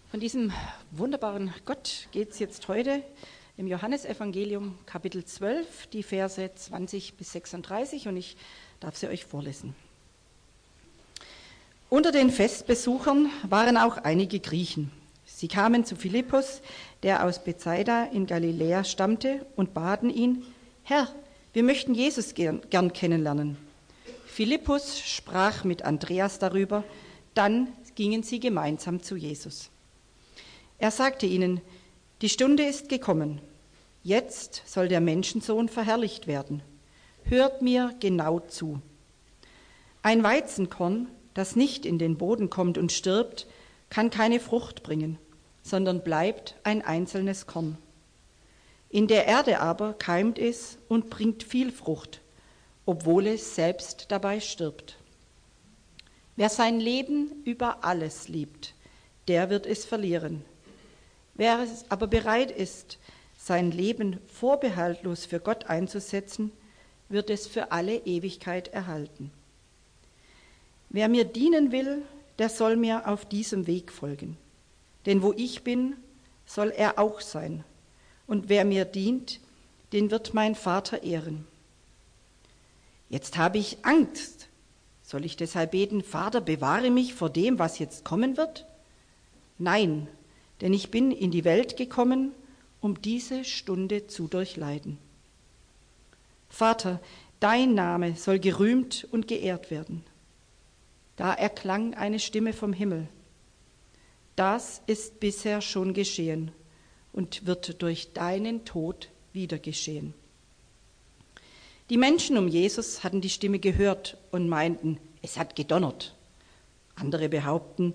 Von diesem wunderbaren Gott geht es jetzt heute im Johannesevangelium Kapitel 12, die Verse 20 bis 36 und ich darf sie euch vorlesen. Unter den Festbesuchern waren auch einige Griechen. Sie kamen zu Philippus, der aus Bethsaida in Galiläa stammte, und baten ihn: Herr, wir möchten Jesus gern kennenlernen. Philippus sprach mit Andreas darüber, dann gingen sie gemeinsam zu Jesus. Er sagte ihnen: Die Stunde ist gekommen. Jetzt soll der Menschensohn verherrlicht werden. Hört mir genau zu. Ein Weizenkorn, das nicht in den Boden kommt und stirbt, kann keine Frucht bringen, sondern bleibt ein einzelnes Korn. In der Erde aber keimt es und bringt viel Frucht, obwohl es selbst dabei stirbt. Wer sein Leben über alles liebt, der wird es verlieren. Wer es aber bereit ist, sein Leben vorbehaltlos für Gott einzusetzen, wird es für alle Ewigkeit erhalten. Wer mir dienen will, der soll mir auf diesem Weg folgen. Denn wo ich bin, soll er auch sein. Und wer mir dient, den wird mein Vater ehren. Jetzt habe ich Angst. Soll ich deshalb beten: Vater, bewahre mich vor dem, was jetzt kommen wird? Nein, denn ich bin in die Welt gekommen, um diese Stunde zu durchleiden. Vater, dein Name soll gerühmt und geehrt werden. Da erklang eine Stimme vom Himmel: Das ist bisher schon geschehen und wird durch deinen Tod wieder geschehen. Die Menschen um Jesus hatten die Stimme gehört und meinten, es hat gedonnert. Andere behaupteten,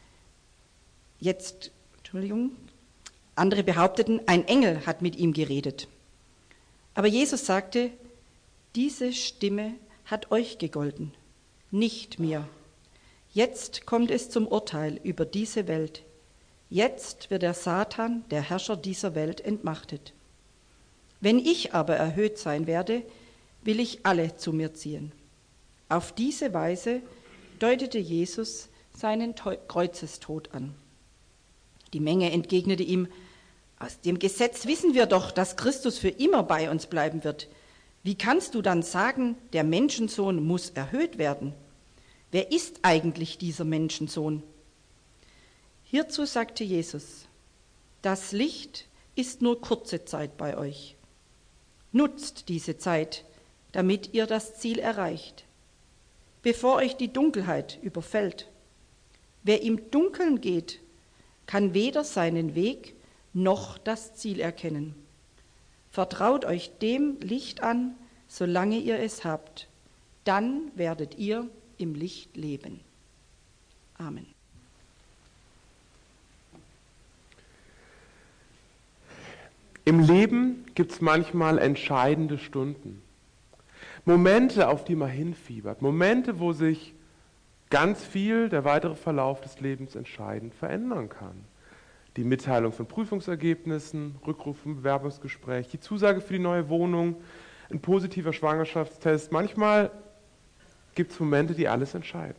ein Engel hat mit ihm geredet. Aber Jesus sagte: Diese Stimme hat euch gegolten, nicht mir. Jetzt kommt es zum Urteil über diese Welt. Jetzt wird der Satan, der Herrscher dieser Welt, entmachtet. Wenn ich aber erhöht sein werde, will ich alle zu mir ziehen. Auf diese Weise deutete Jesus seinen Kreuzestod an. Die Menge entgegnete ihm: Aus dem Gesetz wissen wir doch, dass Christus für immer bei uns bleiben wird. Wie kannst du dann sagen, der Menschensohn muss erhöht werden? Wer ist eigentlich dieser Menschensohn? Hierzu sagte Jesus: Das Licht ist nur kurze Zeit bei euch. Nutzt diese Zeit, damit ihr das Ziel erreicht, bevor euch die Dunkelheit überfällt. Wer im Dunkeln geht, kann weder seinen Weg noch das Ziel erkennen. Vertraut euch dem Licht an, solange ihr es habt. Dann werdet ihr im Licht leben. Amen. Im Leben gibt es manchmal entscheidende Stunden. Momente, auf die man hinfiebert. Momente, wo sich ganz viel, der weitere Verlauf des Lebens entscheidend verändern kann. Die Mitteilung von Prüfungsergebnissen, Rückruf vom Bewerbungsgespräch, die Zusage für die neue Wohnung, ein positiver Schwangerschaftstest. Manchmal gibt es Momente, die alles entscheiden.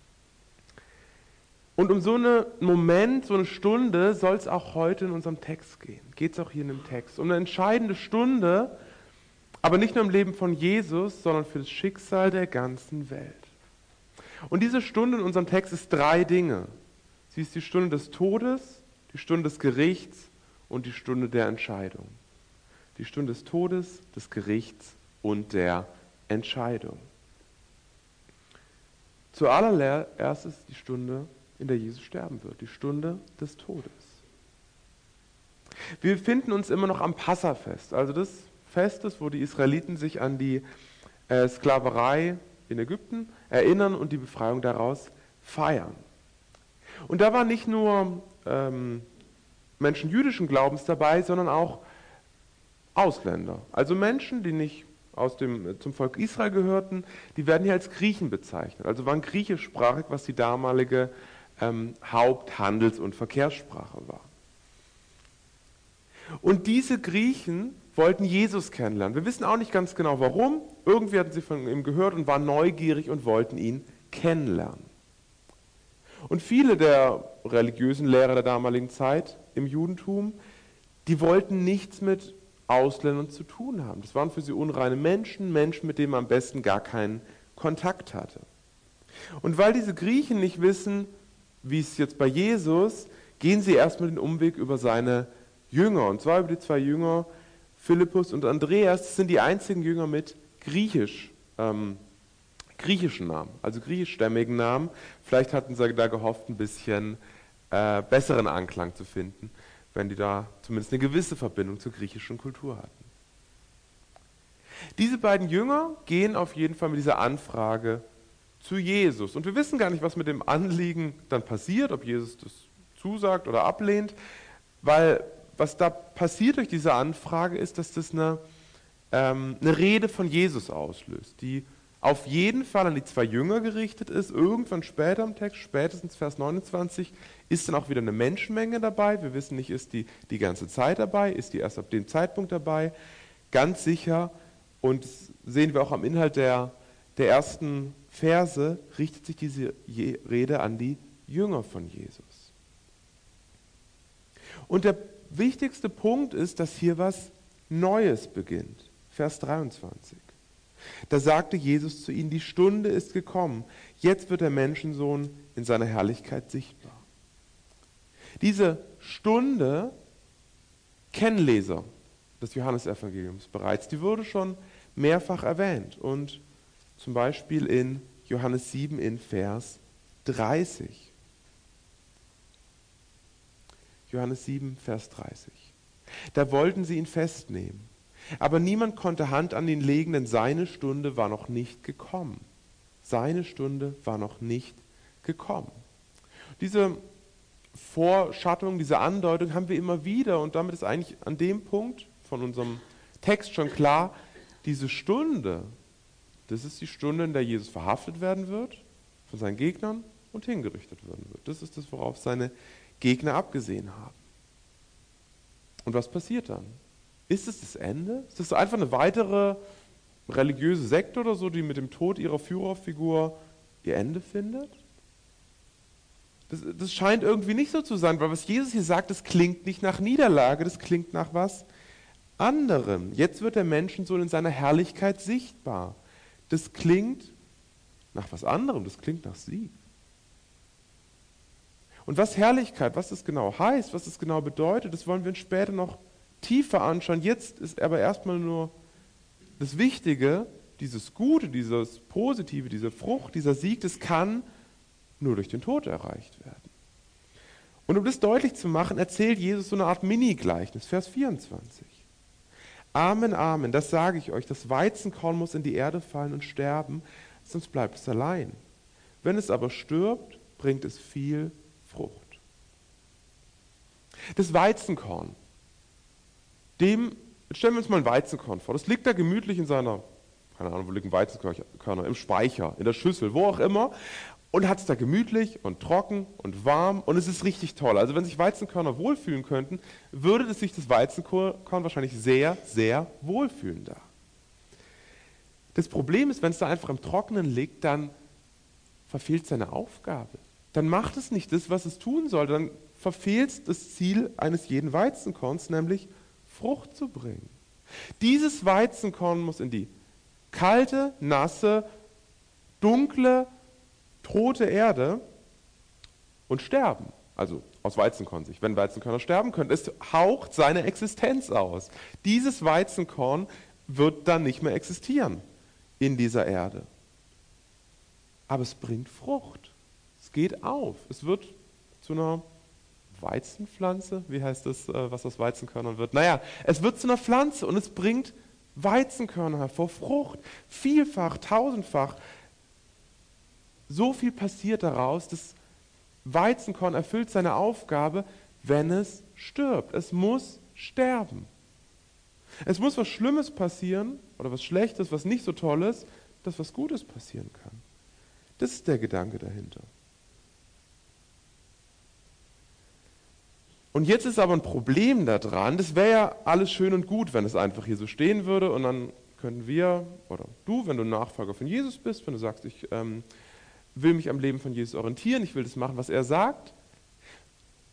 Und um so einen Moment, so eine Stunde soll es auch heute in unserem Text gehen. Geht es auch hier in dem Text. Um eine entscheidende Stunde, aber nicht nur im Leben von Jesus, sondern für das Schicksal der ganzen Welt. Und diese Stunde in unserem Text ist 3 Dinge. Sie ist die Stunde des Todes, die Stunde des Gerichts und die Stunde der Entscheidung. Die Stunde des Todes, des Gerichts und der Entscheidung. Zuallererst ist die Stunde, in der Jesus sterben wird, die Stunde des Todes. Wir befinden uns immer noch am Passafest, also des Festes, wo die Israeliten sich an die Sklaverei in Ägypten erinnern und die Befreiung daraus feiern. Und da waren nicht nur Menschen jüdischen Glaubens dabei, sondern auch Ausländer. Also Menschen, die nicht zum Volk Israel gehörten, die werden hier als Griechen bezeichnet. Also waren griechischsprachig, was die damalige Haupt-, Handels- und Verkehrssprache war. Und diese Griechen wollten Jesus kennenlernen. Wir wissen auch nicht ganz genau warum. Irgendwie hatten sie von ihm gehört und waren neugierig und wollten ihn kennenlernen. Und religiösen Lehrer der damaligen Zeit im Judentum, die wollten nichts mit Ausländern zu tun haben. Das waren für sie unreine Menschen, Menschen, mit denen man am besten gar keinen Kontakt hatte. Und weil diese Griechen nicht wissen, wie es jetzt bei Jesus, gehen sie erstmal den Umweg über seine Jünger, und zwar über die zwei Jünger, Philippus und Andreas. Das sind die einzigen Jünger mit griechischen Namen, also griechischstämmigen Namen. Vielleicht hatten sie da gehofft, ein bisschen besseren Anklang zu finden, wenn die da zumindest eine gewisse Verbindung zur griechischen Kultur hatten. Diese beiden Jünger gehen auf jeden Fall mit dieser Anfrage zu Jesus. Und wir wissen gar nicht, was mit dem Anliegen dann passiert, ob Jesus das zusagt oder ablehnt, weil was da passiert durch diese Anfrage ist, dass das eine Rede von Jesus auslöst, die auf jeden Fall an die zwei Jünger gerichtet ist. Irgendwann später im Text, spätestens Vers 29, ist dann auch wieder eine Menschenmenge dabei. Wir wissen nicht, ist die ganze Zeit dabei, ist die erst ab dem Zeitpunkt dabei. Ganz sicher, und das sehen wir auch am Inhalt der ersten Verse, richtet sich diese Rede an die Jünger von Jesus. Und der wichtigste Punkt ist, dass hier was Neues beginnt. Vers 23. Da sagte Jesus zu ihnen, die Stunde ist gekommen, jetzt wird der Menschensohn in seiner Herrlichkeit sichtbar. Diese Stunde kennen Leser des Johannesevangeliums bereits, die wurde schon mehrfach erwähnt und zum Beispiel in Johannes 7 in Vers 30. Johannes 7, Vers 30. Da wollten sie ihn festnehmen, aber niemand konnte Hand an ihn legen, denn seine Stunde war noch nicht gekommen. Seine Stunde war noch nicht gekommen. Diese Vorschattung, diese Andeutung haben wir immer wieder und damit ist eigentlich an dem Punkt von unserem Text schon klar, diese Stunde, das ist die Stunde, in der Jesus verhaftet werden wird von seinen Gegnern und hingerichtet werden wird. Das ist das, worauf seine Gegner abgesehen haben. Und was passiert dann? Ist es das Ende? Ist das einfach eine weitere religiöse Sekte oder so, die mit dem Tod ihrer Führerfigur ihr Ende findet? Das scheint irgendwie nicht so zu sein, weil was Jesus hier sagt, das klingt nicht nach Niederlage, das klingt nach was anderem. Jetzt wird der Menschensohn in seiner Herrlichkeit sichtbar. Das klingt nach was anderem, das klingt nach Sieg. Und was Herrlichkeit, was das genau heißt, was das genau bedeutet, das wollen wir uns später noch tiefer anschauen. Jetzt ist aber erstmal nur das Wichtige, dieses Gute, dieses Positive, diese Frucht, dieser Sieg, das kann nur durch den Tod erreicht werden. Und um das deutlich zu machen, erzählt Jesus so eine Art Mini-Gleichnis, Vers 24. Amen, Amen, das sage ich euch, das Weizenkorn muss in die Erde fallen und sterben, sonst bleibt es allein. Wenn es aber stirbt, bringt es viel Frucht. Das Weizenkorn, stellen wir uns mal ein Weizenkorn vor, das liegt da gemütlich in seiner, keine Ahnung, wo liegen Weizenkörner, im Speicher, in der Schüssel, wo auch immer, und hat es da gemütlich und trocken und warm und es ist richtig toll. Also wenn sich Weizenkörner wohlfühlen könnten, würde sich das Weizenkorn wahrscheinlich sehr, sehr wohlfühlen da. Das Problem ist, wenn es da einfach im Trockenen liegt, dann verfehlt es seine Aufgabe. Dann macht es nicht das, was es tun soll. Dann verfehlt es das Ziel eines jeden Weizenkorns, nämlich Frucht zu bringen. Dieses Weizenkorn muss in die kalte, nasse, dunkle, tote Erde und sterben. Also aus Weizenkornsicht. Wenn Weizenkörner sterben können, es haucht seine Existenz aus. Dieses Weizenkorn wird dann nicht mehr existieren in dieser Erde. Aber es bringt Frucht. Es geht auf. Es wird zu einer Weizenpflanze. Wie heißt das, was aus Weizenkörnern wird? Naja, es wird zu einer Pflanze und es bringt Weizenkörner hervor, Frucht, vielfach, tausendfach. So viel passiert daraus, das Weizenkorn erfüllt seine Aufgabe, wenn es stirbt. Es muss sterben. Es muss was Schlimmes passieren oder was Schlechtes, was nicht so Tolles, dass was Gutes passieren kann. Das ist der Gedanke dahinter. Und jetzt ist aber ein Problem daran, das wäre ja alles schön und gut, wenn es einfach hier so stehen würde und dann könnten wir, oder du, wenn du Nachfolger von Jesus bist, wenn du sagst, ich will mich am Leben von Jesus orientieren, ich will das machen, was er sagt,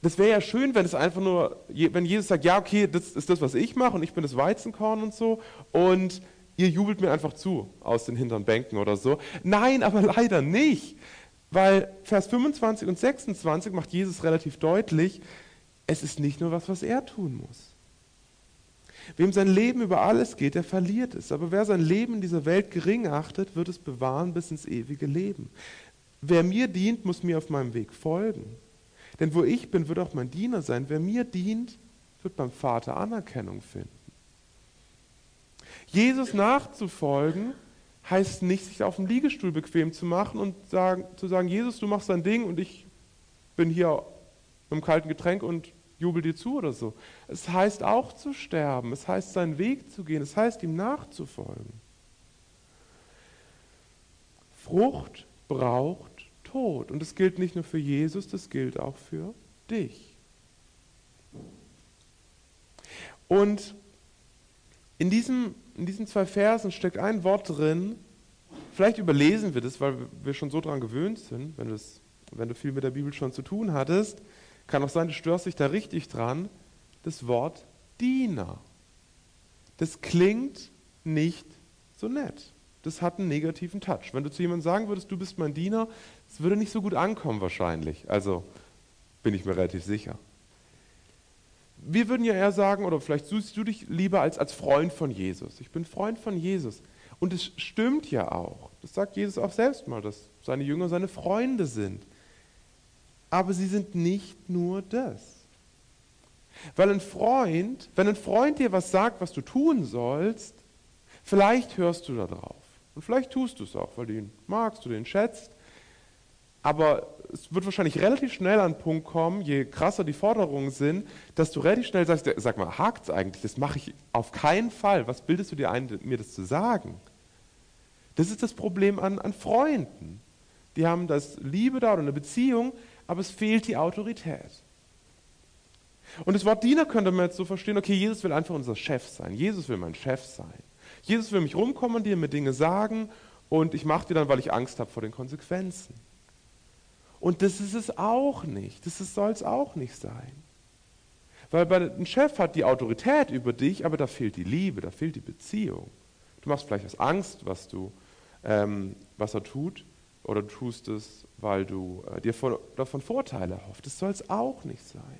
Das wäre ja schön, wenn es einfach nur, wenn Jesus sagt, ja okay, das ist das, was ich mache und ich bin das Weizenkorn und so und ihr jubelt mir einfach zu aus den hinteren Bänken oder so. Nein, aber leider nicht, weil Vers 25 und 26 macht Jesus relativ deutlich, es ist nicht nur was er tun muss. Wem sein Leben über alles geht, der verliert es. Aber wer sein Leben in dieser Welt gering achtet, wird es bewahren bis ins ewige Leben. Wer mir dient, muss mir auf meinem Weg folgen. Denn wo ich bin, wird auch mein Diener sein. Wer mir dient, wird beim Vater Anerkennung finden. Jesus nachzufolgen, heißt nicht, sich auf dem Liegestuhl bequem zu machen und zu sagen, Jesus, du machst dein Ding und ich bin hier mit einem kalten Getränk und jubel dir zu oder so. Es heißt auch zu sterben, es heißt seinen Weg zu gehen, es heißt ihm nachzufolgen. Frucht braucht Tod und das gilt nicht nur für Jesus, das gilt auch für dich. Und in diesen 2 Versen steckt ein Wort drin, vielleicht überlesen wir das, weil wir schon so dran gewöhnt sind, wenn du viel mit der Bibel schon zu tun hattest, kann auch sein, du störst dich da richtig dran, das Wort Diener. Das klingt nicht so nett. Das hat einen negativen Touch. Wenn du zu jemandem sagen würdest, du bist mein Diener, das würde nicht so gut ankommen wahrscheinlich. Also bin ich mir relativ sicher. Wir würden ja eher sagen, oder vielleicht suchst du dich lieber als Freund von Jesus. Ich bin Freund von Jesus. Und es stimmt ja auch. Das sagt Jesus auch selbst mal, dass seine Jünger seine Freunde sind. Aber sie sind nicht nur das. Weil wenn ein Freund dir was sagt, was du tun sollst, vielleicht hörst du da drauf. Und vielleicht tust du es auch, weil du ihn magst, du den schätzt. Aber es wird wahrscheinlich relativ schnell an den Punkt kommen, je krasser die Forderungen sind, dass du relativ schnell sagst, sag mal, hakt's eigentlich? Das mache ich auf keinen Fall. Was bildest du dir ein, mir das zu sagen? Das ist das Problem an Freunden. Die haben das Liebe da oder eine Beziehung, aber es fehlt die Autorität. Und das Wort Diener könnte man jetzt so verstehen, okay, Jesus will einfach unser Chef sein. Jesus will mein Chef sein. Jesus will mich rumkommandieren, mir Dinge sagen und ich mache die dann, weil ich Angst habe vor den Konsequenzen. Und das ist es auch nicht. Das soll es auch nicht sein. Weil ein Chef hat die Autorität über dich, aber da fehlt die Liebe, da fehlt die Beziehung. Du machst vielleicht aus Angst, was er tut, oder du tust es, weil du dir davon Vorteile erhoffst. Das soll es auch nicht sein.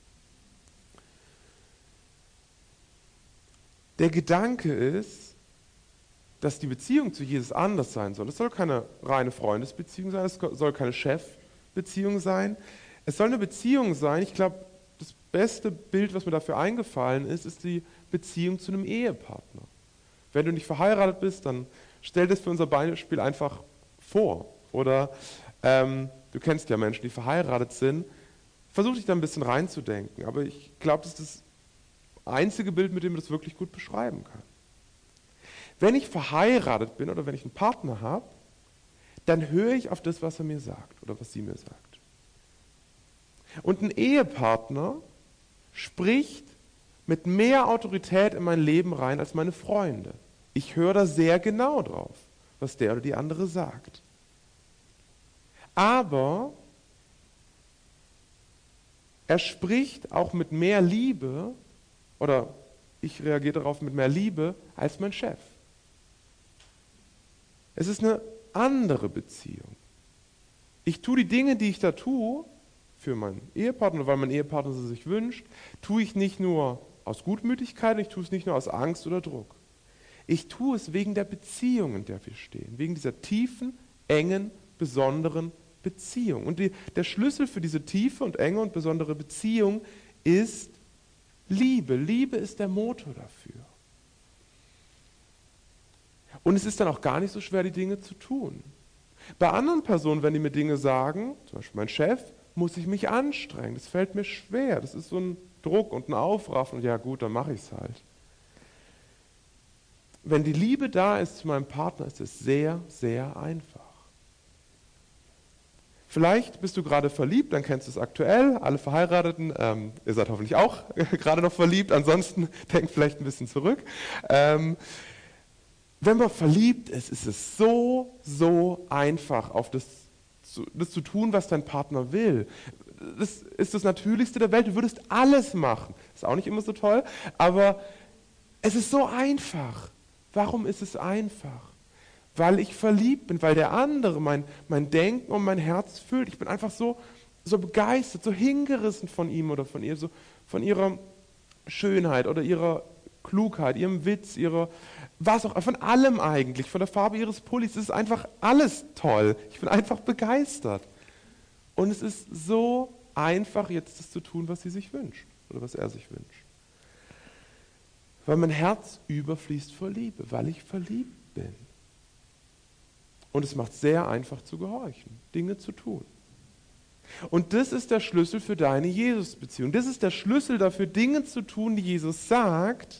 Der Gedanke ist, dass die Beziehung zu Jesus anders sein soll. Es soll keine reine Freundesbeziehung sein, es soll keine Chefbeziehung sein. Es soll eine Beziehung sein, ich glaube, das beste Bild, was mir dafür eingefallen ist die Beziehung zu einem Ehepartner. Wenn du nicht verheiratet bist, dann stell das für unser Beispiel einfach vor. Oder du kennst ja Menschen, die verheiratet sind. Versuch dich da ein bisschen reinzudenken. Aber ich glaube, das ist das einzige Bild, mit dem man das wirklich gut beschreiben kann. Wenn ich verheiratet bin oder wenn ich einen Partner habe, dann höre ich auf das, was er mir sagt oder was sie mir sagt. Und ein Ehepartner spricht mit mehr Autorität in mein Leben rein als meine Freunde. Ich höre da sehr genau drauf, was der oder die andere sagt. Aber er spricht auch mit mehr Liebe, oder ich reagiere darauf mit mehr Liebe, als mein Chef. Es ist eine andere Beziehung. Ich tue die Dinge, die ich da tue, für meinen Ehepartner, weil mein Ehepartner sie sich wünscht, tue ich nicht nur aus Gutmütigkeit, ich tue es nicht nur aus Angst oder Druck. Ich tue es wegen der Beziehung, in der wir stehen, wegen dieser tiefen, engen, besonderen Beziehung. Und der Schlüssel für diese tiefe und enge und besondere Beziehung ist Liebe. Liebe ist der Motor dafür. Und es ist dann auch gar nicht so schwer, die Dinge zu tun. Bei anderen Personen, wenn die mir Dinge sagen, zum Beispiel mein Chef, muss ich mich anstrengen. Das fällt mir schwer. Das ist so ein Druck und ein Aufraffen. Und ja gut, dann mache ich es halt. Wenn die Liebe da ist zu meinem Partner, ist es sehr, sehr einfach. Vielleicht bist du gerade verliebt, dann kennst du es aktuell. Alle Verheirateten, ihr seid hoffentlich auch gerade noch verliebt, ansonsten denkt vielleicht ein bisschen zurück. Wenn man verliebt ist, ist es so einfach, auf das zu tun, was dein Partner will. das ist das Natürlichste der Welt. Du würdest alles machen. Ist auch nicht immer so toll, aber es ist so einfach. Warum ist es einfach? Weil ich verliebt bin, weil der andere mein Denken und mein Herz füllt. Ich bin einfach so begeistert, so hingerissen von ihm oder von ihr, so von ihrer Schönheit oder ihrer Klugheit, ihrem Witz, was auch, von allem eigentlich, von der Farbe ihres Pullis. Es ist einfach alles toll. Ich bin einfach begeistert. Und es ist so einfach, jetzt das zu tun, was sie sich wünscht oder was er sich wünscht. Weil mein Herz überfließt vor Liebe, weil ich verliebt bin. Und es macht sehr einfach zu gehorchen, Dinge zu tun. Und das ist der Schlüssel für deine Jesus-Beziehung. Das ist der Schlüssel dafür, Dinge zu tun, die Jesus sagt,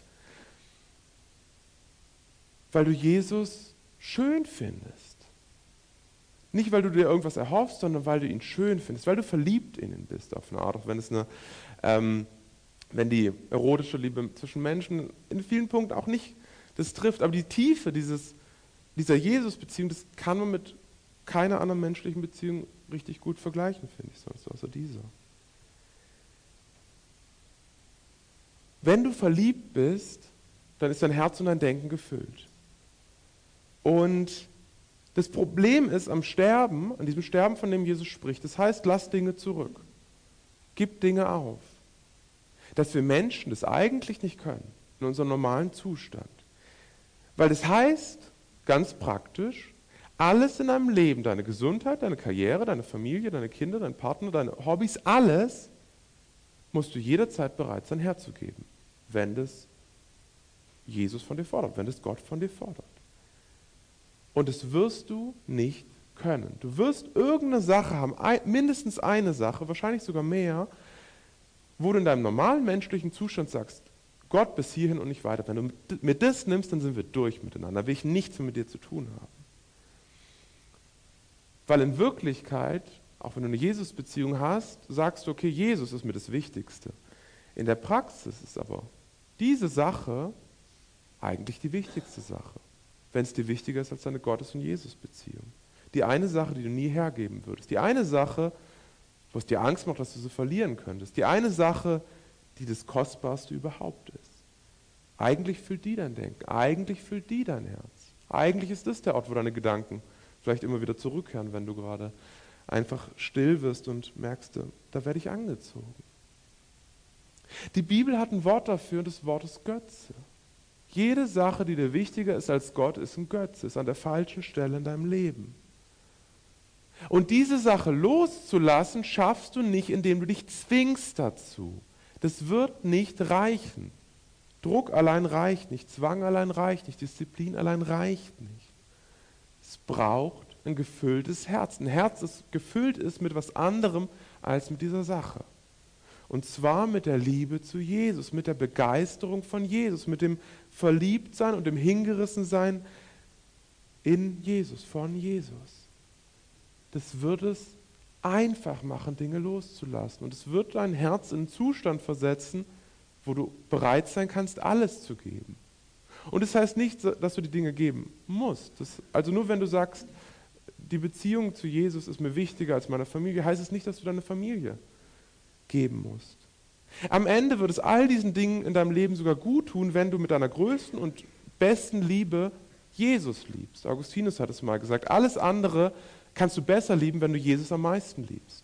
weil du Jesus schön findest. Nicht, weil du dir irgendwas erhoffst, sondern weil du ihn schön findest, weil du verliebt in ihn bist auf eine Art, auch wenn es wenn die erotische Liebe zwischen Menschen in vielen Punkten auch nicht das trifft. Aber die Tiefe dieser Jesus-Beziehung, das kann man mit keiner anderen menschlichen Beziehung richtig gut vergleichen, finde ich, sonst außer dieser. Wenn du verliebt bist, dann ist dein Herz und dein Denken gefüllt. Und das Problem ist am Sterben, an diesem Sterben, von dem Jesus spricht, das heißt, lass Dinge zurück. Gib Dinge auf. Dass wir Menschen das eigentlich nicht können, in unserem normalen Zustand. Weil das heißt, ganz praktisch, alles in deinem Leben, deine Gesundheit, deine Karriere, deine Familie, deine Kinder, dein Partner, deine Hobbys, alles musst du jederzeit bereit sein herzugeben, wenn das Jesus von dir fordert, wenn das Gott von dir fordert. Und das wirst du nicht können. Du wirst irgendeine Sache haben, mindestens eine Sache, wahrscheinlich sogar mehr, wo du in deinem normalen menschlichen Zustand sagst, Gott bis hierhin und nicht weiter. Wenn du mir das nimmst, dann sind wir durch miteinander. Da will ich nichts mehr mit dir zu tun haben. Weil in Wirklichkeit, auch wenn du eine Jesus-Beziehung hast, sagst du, okay, Jesus ist mir das Wichtigste. In der Praxis ist aber diese Sache eigentlich die wichtigste Sache, wenn es dir wichtiger ist als deine Gottes- und Jesus-Beziehung. Die eine Sache, die du nie hergeben würdest. Die eine Sache, wo es dir Angst macht, dass du sie verlieren könntest. Die eine Sache, die das Kostbarste überhaupt ist. Eigentlich füllt die dein Denken. Eigentlich füllt die dein Herz. Eigentlich ist das der Ort, wo deine Gedanken vielleicht immer wieder zurückkehren, wenn du gerade einfach still wirst und merkst, da werde ich angezogen. Die Bibel hat ein Wort dafür und das Wort ist Götze. Jede Sache, die dir wichtiger ist als Gott, ist ein Götze, ist an der falschen Stelle in deinem Leben. Und diese Sache loszulassen, schaffst du nicht, indem du dich zwingst dazu. Das wird nicht reichen. Druck allein reicht nicht, Zwang allein reicht nicht, Disziplin allein reicht nicht. Es braucht ein gefülltes Herz. Ein Herz, das gefüllt ist mit was anderem als mit dieser Sache. Und zwar mit der Liebe zu Jesus, mit der Begeisterung von Jesus, mit dem Verliebtsein und dem Hingerissensein in Jesus, von Jesus. Das wird es einfach machen, Dinge loszulassen. Und es wird dein Herz in einen Zustand versetzen, wo du bereit sein kannst, alles zu geben. Und das heißt nicht, dass du die Dinge geben musst. Also nur wenn du sagst, die Beziehung zu Jesus ist mir wichtiger als meine Familie, heißt es nicht, dass du deine Familie geben musst. Am Ende wird es all diesen Dingen in deinem Leben sogar gut tun, wenn du mit deiner größten und besten Liebe Jesus liebst. Augustinus hat es mal gesagt, alles andere kannst du besser lieben, wenn du Jesus am meisten liebst.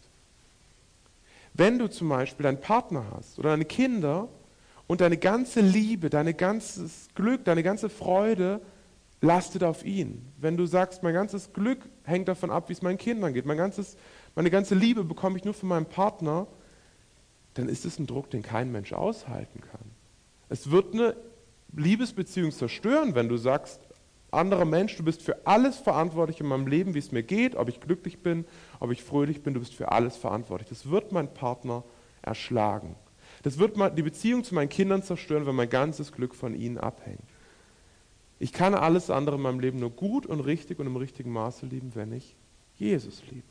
Wenn du zum Beispiel deinen Partner hast oder deine Kinder und deine ganze Liebe, dein ganzes Glück, deine ganze Freude lastet auf ihn. Wenn du sagst, mein ganzes Glück hängt davon ab, wie es meinen Kindern geht, meine ganze Liebe bekomme ich nur von meinem Partner, dann ist es ein Druck, den kein Mensch aushalten kann. Es wird eine Liebesbeziehung zerstören, wenn du sagst, anderer Mensch, du bist für alles verantwortlich in meinem Leben, wie es mir geht, ob ich glücklich bin, ob ich fröhlich bin, du bist für alles verantwortlich. Das wird mein Partner erschlagen. Das wird die Beziehung zu meinen Kindern zerstören, wenn mein ganzes Glück von ihnen abhängt. Ich kann alles andere in meinem Leben nur gut und richtig und im richtigen Maße lieben, wenn ich Jesus liebe.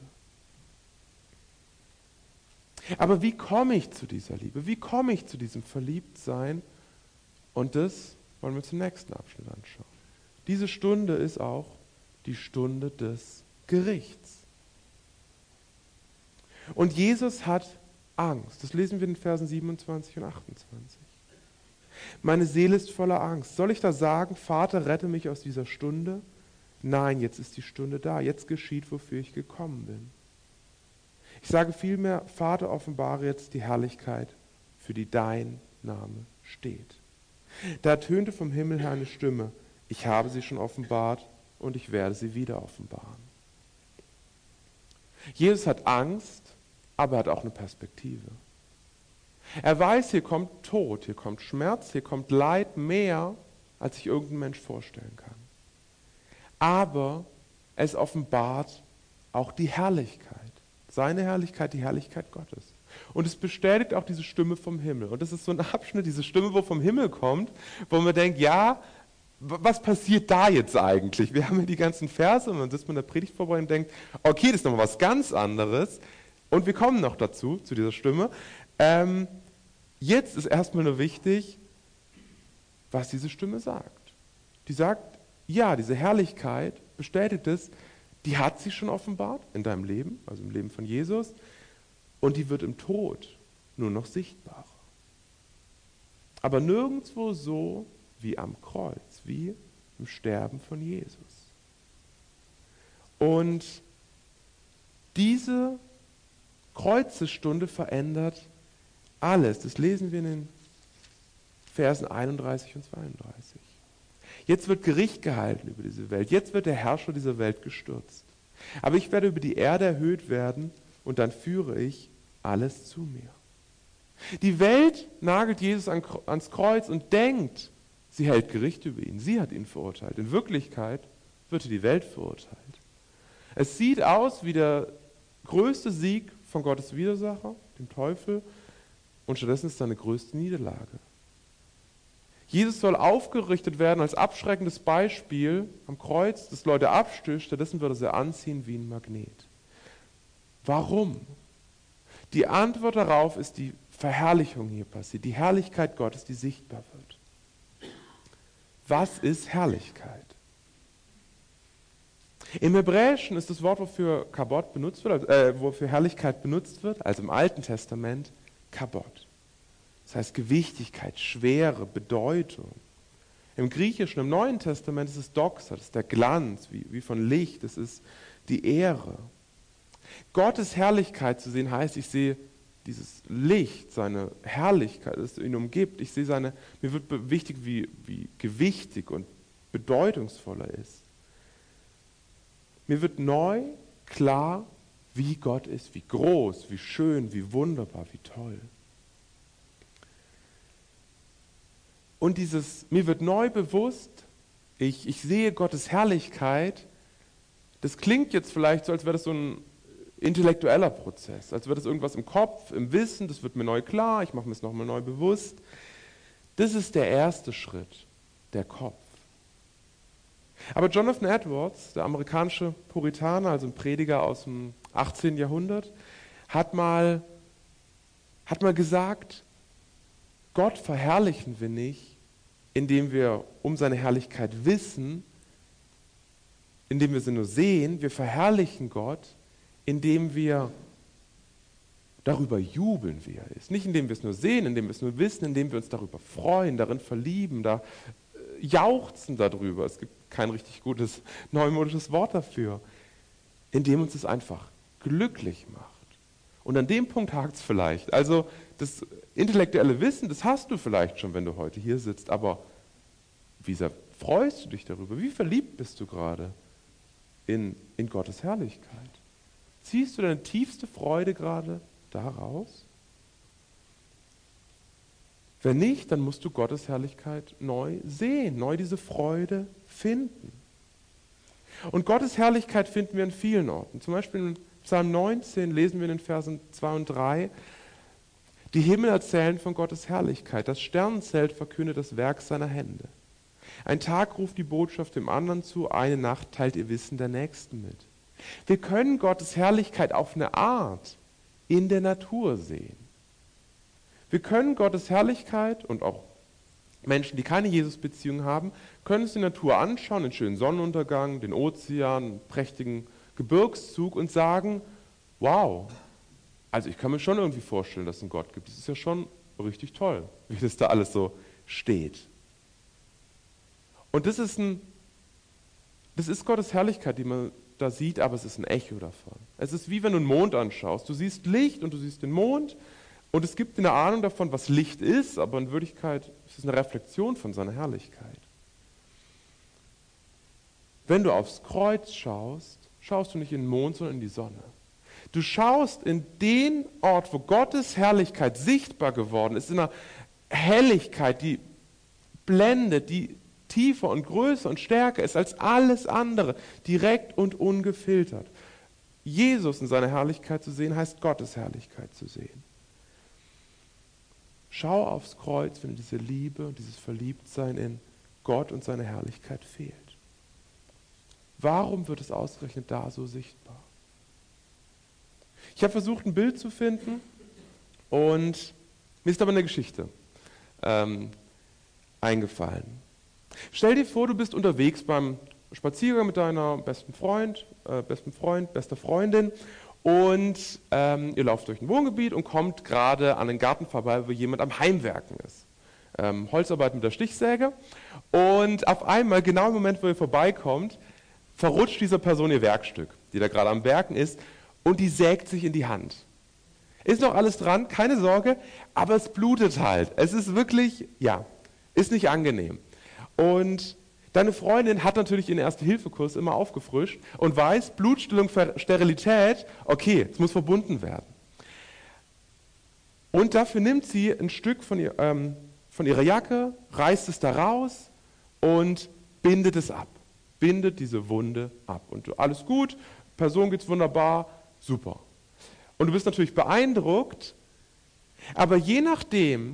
Aber wie komme ich zu dieser Liebe? Wie komme ich zu diesem Verliebtsein? Und das wollen wir zum nächsten Abschnitt anschauen. Diese Stunde ist auch die Stunde des Gerichts. Und Jesus hat Angst. Das lesen wir in den Versen 27 und 28. Meine Seele ist voller Angst. Soll ich da sagen, Vater, rette mich aus dieser Stunde? Nein, jetzt ist die Stunde da. Jetzt geschieht, wofür ich gekommen bin. Ich sage vielmehr, Vater, offenbare jetzt die Herrlichkeit, für die dein Name steht. Da ertönte vom Himmel her eine Stimme. Ich habe sie schon offenbart und ich werde sie wieder offenbaren. Jesus hat Angst, aber er hat auch eine Perspektive. Er weiß, hier kommt Tod, hier kommt Schmerz, hier kommt Leid mehr, als sich irgendein Mensch vorstellen kann. Aber es offenbart auch die Herrlichkeit. Seine Herrlichkeit, die Herrlichkeit Gottes. Und es bestätigt auch diese Stimme vom Himmel. Und das ist so ein Abschnitt, diese Stimme, wo vom Himmel kommt, wo man denkt, ja, was passiert da jetzt eigentlich? Wir haben hier die ganzen Verse und dann sitzt man in der Predigtvorbereitung und denkt, okay, das ist nochmal was ganz anderes. Und wir kommen noch dazu, zu dieser Stimme. Jetzt ist erstmal nur wichtig, was diese Stimme sagt. Die sagt, ja, diese Herrlichkeit bestätigt es, die hat sie schon offenbart in deinem Leben, also im Leben von Jesus, und die wird im Tod nur noch sichtbarer. Aber nirgendwo so wie am Kreuz, wie im Sterben von Jesus. Und diese Kreuzesstunde verändert alles. Das lesen wir in den Versen 31 und 32. Jetzt wird Gericht gehalten über diese Welt. Jetzt wird der Herrscher dieser Welt gestürzt. Aber ich werde über die Erde erhöht werden und dann führe ich alles zu mir. Die Welt nagelt Jesus ans Kreuz und denkt, sie hält Gericht über ihn. Sie hat ihn verurteilt. In Wirklichkeit wird die Welt verurteilt. Es sieht aus wie der größte Sieg von Gottes Widersacher, dem Teufel, und stattdessen ist seine größte Niederlage. Jesus soll aufgerichtet werden als abschreckendes Beispiel am Kreuz, das Leute abstößt, stattdessen wird er sie anziehen wie ein Magnet. Warum? Die Antwort darauf ist die Verherrlichung hier passiert, die Herrlichkeit Gottes, die sichtbar wird. Was ist Herrlichkeit? Im Hebräischen ist das Wort, wofür Kabod benutzt wird, wofür Herrlichkeit benutzt wird, also im Alten Testament, Kabod. Das heißt Gewichtigkeit, Schwere, Bedeutung. Im Griechischen, im Neuen Testament ist es Doxa, das ist der Glanz, wie von Licht, das ist die Ehre. Gottes Herrlichkeit zu sehen heißt, ich sehe dieses Licht, seine Herrlichkeit, das ihn umgibt. Ich sehe mir wird wichtig, wie gewichtig und bedeutungsvoll er ist. Mir wird neu klar, wie Gott ist, wie groß, wie schön, wie wunderbar, wie toll. Und mir wird neu bewusst, ich sehe Gottes Herrlichkeit, das klingt jetzt vielleicht so, als wäre das so ein intellektueller Prozess, als wäre das irgendwas im Kopf, im Wissen, das wird mir neu klar, ich mache mir es nochmal neu bewusst. Das ist der erste Schritt, der Kopf. Aber Jonathan Edwards, der amerikanische Puritaner, also ein Prediger aus dem 18. Jahrhundert, hat mal gesagt, Gott verherrlichen wir nicht, indem wir um seine Herrlichkeit wissen, indem wir sie nur sehen. Wir verherrlichen Gott, indem wir darüber jubeln, wie er ist. Nicht indem wir es nur sehen, indem wir es nur wissen, indem wir uns darüber freuen, darin verlieben, da jauchzen darüber. Es gibt kein richtig gutes neumodisches Wort dafür. Indem uns es einfach glücklich macht. Und an dem Punkt hakt es vielleicht. Also das intellektuelle Wissen, das hast du vielleicht schon, wenn du heute hier sitzt, aber wie sehr freust du dich darüber? Wie verliebt bist du gerade in Gottes Herrlichkeit? Ziehst du deine tiefste Freude gerade daraus? Wenn nicht, dann musst du Gottes Herrlichkeit neu sehen, neu diese Freude finden. Und Gottes Herrlichkeit finden wir in vielen Orten. Zum Beispiel in Psalm 19 lesen wir in den Versen 2 und 3, die Himmel erzählen von Gottes Herrlichkeit, das Sternenzelt verkündet das Werk seiner Hände. Ein Tag ruft die Botschaft dem anderen zu, eine Nacht teilt ihr Wissen der Nächsten mit. Wir können Gottes Herrlichkeit auf eine Art in der Natur sehen. Wir können Gottes Herrlichkeit und auch Menschen, die keine Jesus-Beziehung haben, können uns die Natur anschauen, den schönen Sonnenuntergang, den Ozean, einen prächtigen Gebirgszug und sagen, wow, Also ich kann mir schon irgendwie vorstellen, dass es einen Gott gibt. Das ist ja schon richtig toll, wie das da alles so steht. Und das ist Gottes Herrlichkeit, die man da sieht, aber es ist ein Echo davon. Es ist wie wenn du einen Mond anschaust. Du siehst Licht und du siehst den Mond und es gibt eine Ahnung davon, was Licht ist, aber in Wirklichkeit ist es eine Reflexion von seiner Herrlichkeit. Wenn du aufs Kreuz schaust, schaust du nicht in den Mond, sondern in die Sonne. Du schaust in den Ort, wo Gottes Herrlichkeit sichtbar geworden ist, in einer Helligkeit, die blendet, die tiefer und größer und stärker ist als alles andere, direkt und ungefiltert. Jesus in seiner Herrlichkeit zu sehen, heißt Gottes Herrlichkeit zu sehen. Schau aufs Kreuz, wenn diese Liebe und dieses Verliebtsein in Gott und seine Herrlichkeit fehlt. Warum wird es ausgerechnet da so sichtbar? Ich habe versucht, ein Bild zu finden und mir ist aber eine Geschichte eingefallen. Stell dir vor, du bist unterwegs beim Spaziergang mit deiner besten Freund, bester Freundin und ihr lauft durch ein Wohngebiet und kommt gerade an den Garten vorbei, wo jemand am Heimwerken ist. Holzarbeit mit der Stichsäge und auf einmal, genau im Moment, wo ihr vorbeikommt, verrutscht dieser Person ihr Werkstück, die da gerade am Werken ist, und die sägt sich in die Hand. Ist noch alles dran, keine Sorge, aber es blutet halt. Es ist wirklich, ist nicht angenehm. Und deine Freundin hat natürlich ihren Erste-Hilfe-Kurs immer aufgefrischt und weiß, Blutstillung, Sterilität, okay, es muss verbunden werden. Und dafür nimmt sie ein Stück von ihrer Jacke, reißt es da raus und bindet es ab. Bindet diese Wunde ab. Und alles gut, Person geht's wunderbar, super. Und du bist natürlich beeindruckt, aber je nachdem,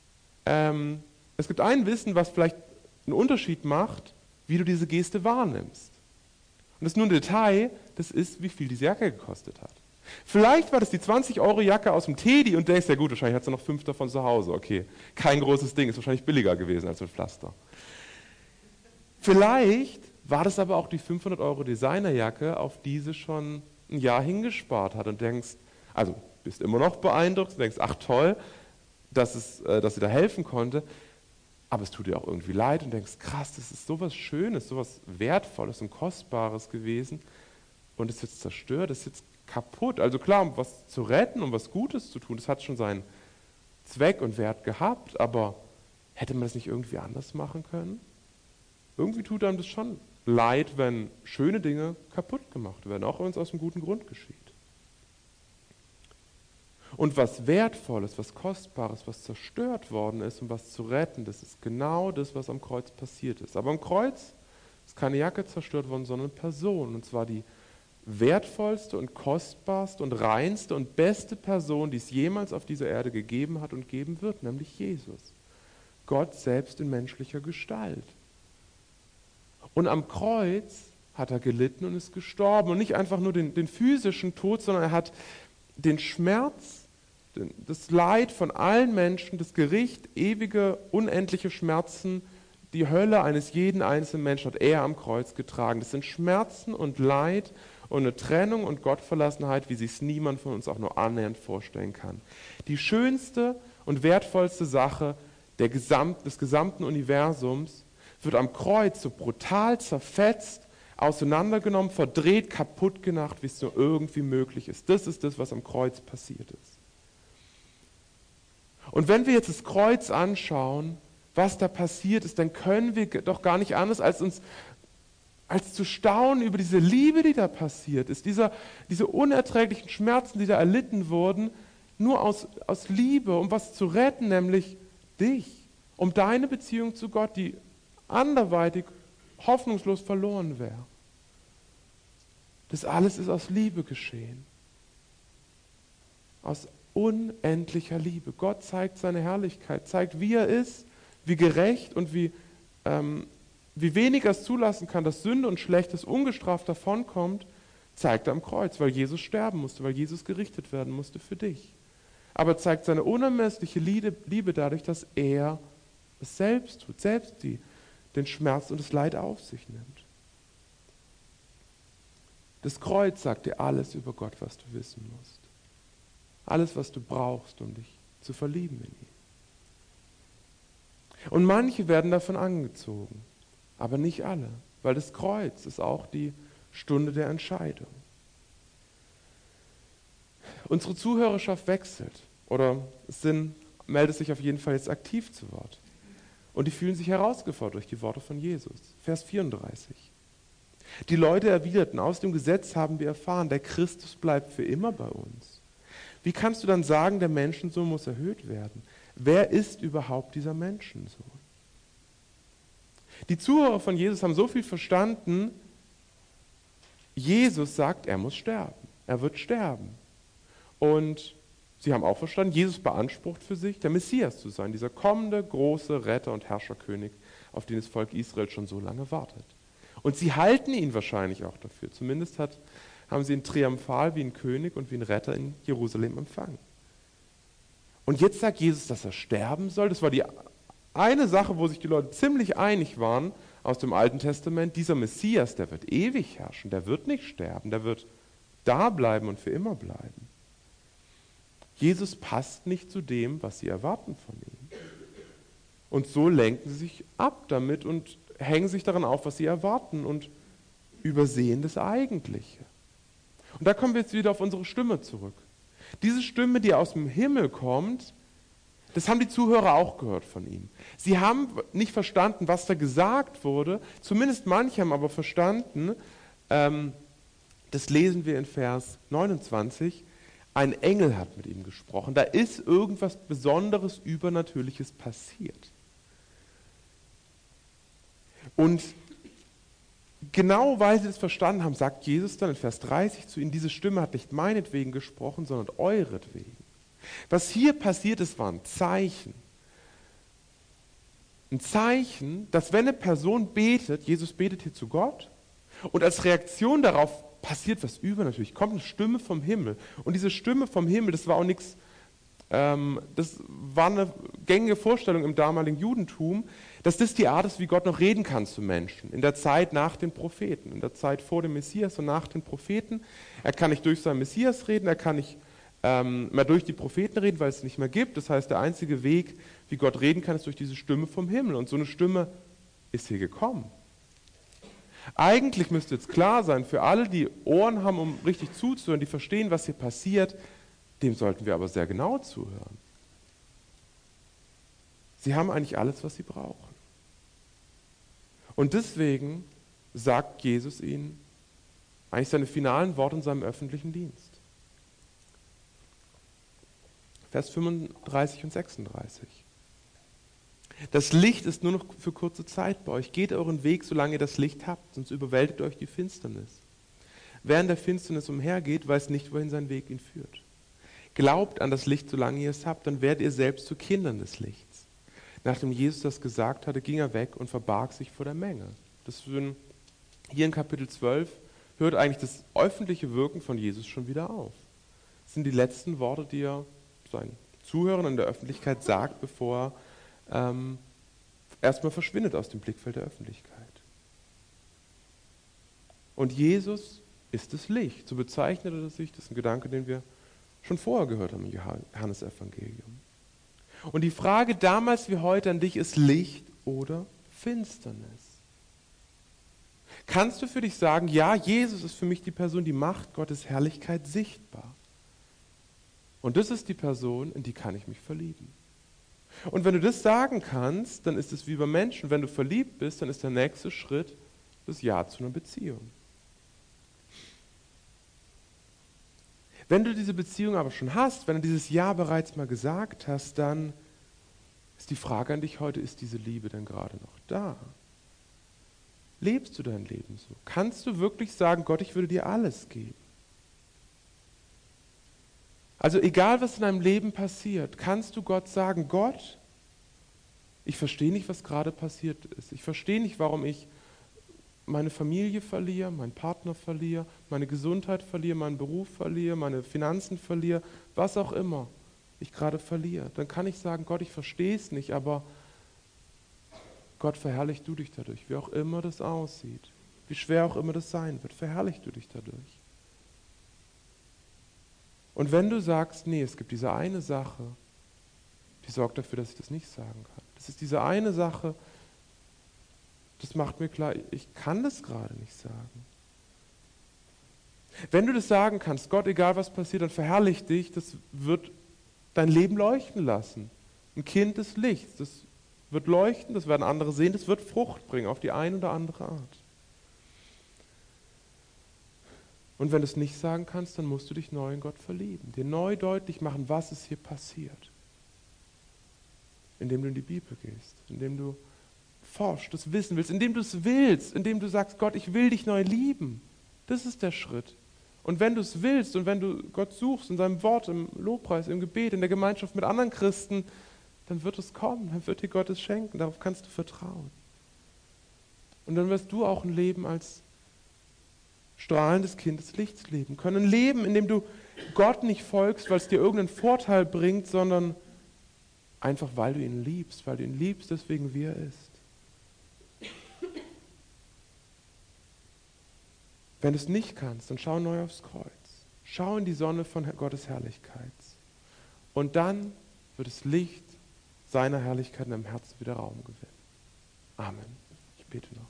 es gibt ein Wissen, was vielleicht einen Unterschied macht, wie du diese Geste wahrnimmst. Und das ist nur ein Detail, das ist, wie viel diese Jacke gekostet hat. Vielleicht war das die 20-Euro-Jacke aus dem Teddy und denkst, ja gut, wahrscheinlich hat sie noch 5 davon zu Hause. Okay, kein großes Ding, ist wahrscheinlich billiger gewesen als ein Pflaster. Vielleicht war das aber auch die 500 Euro Designerjacke, auf die sie schon ein Jahr hingespart hat und denkst, also bist immer noch beeindruckt und denkst, ach toll, dass sie da helfen konnte, aber es tut dir auch irgendwie leid und denkst, krass, das ist sowas Schönes, sowas Wertvolles und Kostbares gewesen und es ist jetzt zerstört, es ist jetzt kaputt. Also klar, um was zu retten, um was Gutes zu tun, das hat schon seinen Zweck und Wert gehabt, aber hätte man das nicht irgendwie anders machen können? Irgendwie tut einem das schon leid, wenn schöne Dinge kaputt gemacht werden, auch wenn es aus einem guten Grund geschieht. Und was Wertvolles, was Kostbares, was zerstört worden ist und was zu retten, das ist genau das, was am Kreuz passiert ist. Aber am Kreuz ist keine Jacke zerstört worden, sondern eine Person. Und zwar die wertvollste und kostbarste und reinste und beste Person, die es jemals auf dieser Erde gegeben hat und geben wird, nämlich Jesus. Gott selbst in menschlicher Gestalt. Und am Kreuz hat er gelitten und ist gestorben. Und nicht einfach nur den physischen Tod, sondern er hat den Schmerz, das Leid von allen Menschen, das Gericht, ewige, unendliche Schmerzen, die Hölle eines jeden einzelnen Menschen hat er am Kreuz getragen. Das sind Schmerzen und Leid und eine Trennung und Gottverlassenheit, wie sich es niemand von uns auch nur annähernd vorstellen kann. Die schönste und wertvollste Sache des gesamten Universums wird am Kreuz so brutal zerfetzt, auseinandergenommen, verdreht, kaputt gemacht, wie es nur irgendwie möglich ist. Das ist das, was am Kreuz passiert ist. Und wenn wir jetzt das Kreuz anschauen, was da passiert ist, dann können wir doch gar nicht anders, als zu staunen über diese Liebe, die da passiert ist, diese unerträglichen Schmerzen, die da erlitten wurden, nur aus Liebe, um was zu retten, nämlich dich, um deine Beziehung zu Gott, die anderweitig hoffnungslos verloren wäre. Das alles ist aus Liebe geschehen. Aus unendlicher Liebe. Gott zeigt seine Herrlichkeit, zeigt, wie er ist, wie gerecht und wie wenig er es zulassen kann, dass Sünde und Schlechtes ungestraft davonkommt, zeigt er am Kreuz, weil Jesus sterben musste, weil Jesus gerichtet werden musste für dich. Aber zeigt seine unermessliche Liebe dadurch, dass er es selbst tut, selbst den Schmerz und das Leid auf sich nimmt. Das Kreuz sagt dir alles über Gott, was du wissen musst. Alles, was du brauchst, um dich zu verlieben in ihn. Und manche werden davon angezogen, aber nicht alle, weil das Kreuz ist auch die Stunde der Entscheidung. Unsere Zuhörerschaft wechselt oder meldet sich auf jeden Fall jetzt aktiv zu Wort. Und die fühlen sich herausgefordert durch die Worte von Jesus. Vers 34. Die Leute erwiderten, aus dem Gesetz haben wir erfahren, der Christus bleibt für immer bei uns. Wie kannst du dann sagen, der Menschensohn muss erhöht werden? Wer ist überhaupt dieser Menschensohn? Die Zuhörer von Jesus haben so viel verstanden, Jesus sagt, er muss sterben. Er wird sterben. Und sie haben auch verstanden, Jesus beansprucht für sich, der Messias zu sein, dieser kommende, große Retter und Herrscherkönig, auf den das Volk Israel schon so lange wartet. Und sie halten ihn wahrscheinlich auch dafür. Zumindest haben sie ihn triumphal wie ein König und wie ein Retter in Jerusalem empfangen. Und jetzt sagt Jesus, dass er sterben soll. Das war die eine Sache, wo sich die Leute ziemlich einig waren aus dem Alten Testament. Dieser Messias, der wird ewig herrschen, der wird nicht sterben, der wird da bleiben und für immer bleiben. Jesus passt nicht zu dem, was sie erwarten von ihm. Und so lenken sie sich ab damit und hängen sich daran auf, was sie erwarten und übersehen das Eigentliche. Und da kommen wir jetzt wieder auf unsere Stimme zurück. Diese Stimme, die aus dem Himmel kommt, das haben die Zuhörer auch gehört von ihm. Sie haben nicht verstanden, was da gesagt wurde, zumindest manche haben aber verstanden, das lesen wir in Vers 29, ein Engel hat mit ihm gesprochen. Da ist irgendwas Besonderes, Übernatürliches passiert. Und genau weil sie das verstanden haben, sagt Jesus dann in Vers 30 zu ihnen, diese Stimme hat nicht meinetwegen gesprochen, sondern euretwegen. Was hier passiert ist, war ein Zeichen. Ein Zeichen, dass wenn eine Person betet, Jesus betet hier zu Gott, und als Reaktion darauf passiert was Übernatürliches, kommt eine Stimme vom Himmel. Und diese Stimme vom Himmel, das war auch nichts, das war eine gängige Vorstellung im damaligen Judentum, dass das die Art ist, wie Gott noch reden kann zu Menschen. In der Zeit nach den Propheten, in der Zeit vor dem Messias und nach den Propheten. Er kann nicht durch seinen Messias reden, er kann nicht mehr durch die Propheten reden, weil es nicht mehr gibt. Das heißt, der einzige Weg, wie Gott reden kann, ist durch diese Stimme vom Himmel. Und so eine Stimme ist hier gekommen. Eigentlich müsste jetzt klar sein, für alle, die Ohren haben, um richtig zuzuhören, die verstehen, was hier passiert, dem sollten wir aber sehr genau zuhören. Sie haben eigentlich alles, was sie brauchen. Und deswegen sagt Jesus ihnen eigentlich seine finalen Worte in seinem öffentlichen Dienst. Vers 35 und 36. Das Licht ist nur noch für kurze Zeit bei euch. Geht euren Weg, solange ihr das Licht habt, sonst überwältigt euch die Finsternis. Wer in der Finsternis umhergeht, weiß nicht, wohin sein Weg ihn führt. Glaubt an das Licht, solange ihr es habt, dann werdet ihr selbst zu Kindern des Lichts. Nachdem Jesus das gesagt hatte, ging er weg und verbarg sich vor der Menge. Hier in Kapitel 12 hört eigentlich das öffentliche Wirken von Jesus schon wieder auf. Das sind die letzten Worte, die er seinen Zuhörern in der Öffentlichkeit sagt, bevor er erstmal verschwindet aus dem Blickfeld der Öffentlichkeit. Und Jesus ist das Licht. So bezeichnet er sich. Das ist ein Gedanke, den wir schon vorher gehört haben im Johannesevangelium. Und die Frage damals wie heute an dich ist Licht oder Finsternis? Kannst du für dich sagen, ja, Jesus ist für mich die Person, die macht Gottes Herrlichkeit sichtbar. Und das ist die Person, in die kann ich mich verlieben. Und wenn du das sagen kannst, dann ist es wie bei Menschen. Wenn du verliebt bist, dann ist der nächste Schritt das Ja zu einer Beziehung. Wenn du diese Beziehung aber schon hast, wenn du dieses Ja bereits mal gesagt hast, dann ist die Frage an dich heute, ist diese Liebe denn gerade noch da? Lebst du dein Leben so? Kannst du wirklich sagen, Gott, ich würde dir alles geben? Also egal, was in deinem Leben passiert, kannst du Gott sagen, Gott, ich verstehe nicht, was gerade passiert ist. Ich verstehe nicht, warum ich meine Familie verliere, meinen Partner verliere, meine Gesundheit verliere, meinen Beruf verliere, meine Finanzen verliere, was auch immer ich gerade verliere. Dann kann ich sagen, Gott, ich verstehe es nicht, aber Gott, verherrlich du dich dadurch, wie auch immer das aussieht, wie schwer auch immer das sein wird, verherrlich du dich dadurch. Und wenn du sagst, nee, es gibt diese eine Sache, die sorgt dafür, dass ich das nicht sagen kann. Das ist diese eine Sache, das macht mir klar, ich kann das gerade nicht sagen. Wenn du das sagen kannst, Gott, egal was passiert, dann verherrlich dich, das wird dein Leben leuchten lassen. Ein Kind des Lichts, das wird leuchten, das werden andere sehen, das wird Frucht bringen auf die eine oder andere Art. Und wenn du es nicht sagen kannst, dann musst du dich neu in Gott verlieben, dir neu deutlich machen, was ist hier passiert. Indem du in die Bibel gehst, indem du forschst, das wissen willst, indem du es willst, indem du sagst, Gott, ich will dich neu lieben. Das ist der Schritt. Und wenn du es willst und wenn du Gott suchst in seinem Wort, im Lobpreis, im Gebet, in der Gemeinschaft mit anderen Christen, dann wird es kommen, dann wird dir Gott es schenken, darauf kannst du vertrauen. Und dann wirst du auch ein Leben als strahlendes Kind des Lichts leben können. Ein Leben, in dem du Gott nicht folgst, weil es dir irgendeinen Vorteil bringt, sondern einfach, weil du ihn liebst, deswegen wie er ist. Wenn du es nicht kannst, dann schau neu aufs Kreuz. Schau in die Sonne von Gottes Herrlichkeit. Und dann wird das Licht seiner Herrlichkeit in deinem Herzen wieder Raum gewinnen. Amen. Ich bete noch.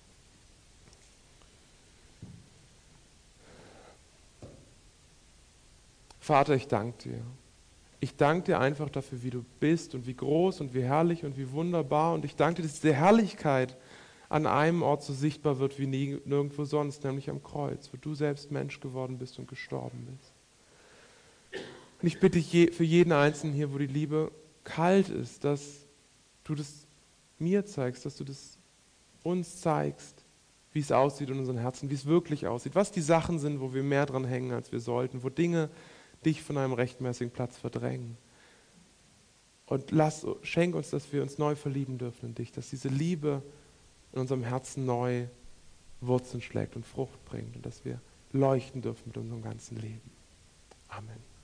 Vater, ich danke dir. Ich danke dir einfach dafür, wie du bist und wie groß und wie herrlich und wie wunderbar. Und ich danke dir, dass diese Herrlichkeit an einem Ort so sichtbar wird wie nirgendwo sonst, nämlich am Kreuz, wo du selbst Mensch geworden bist und gestorben bist. Und ich bitte für jeden Einzelnen hier, wo die Liebe kalt ist, dass du das mir zeigst, dass du das uns zeigst, wie es aussieht in unseren Herzen, wie es wirklich aussieht, was die Sachen sind, wo wir mehr dran hängen, als wir sollten, wo Dinge dich von einem rechtmäßigen Platz verdrängen. Und schenk uns, dass wir uns neu verlieben dürfen in dich, dass diese Liebe in unserem Herzen neu Wurzeln schlägt und Frucht bringt und dass wir leuchten dürfen mit unserem ganzen Leben. Amen.